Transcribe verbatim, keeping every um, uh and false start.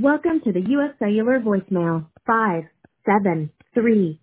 Welcome to the U S Cellular voicemail. five seven three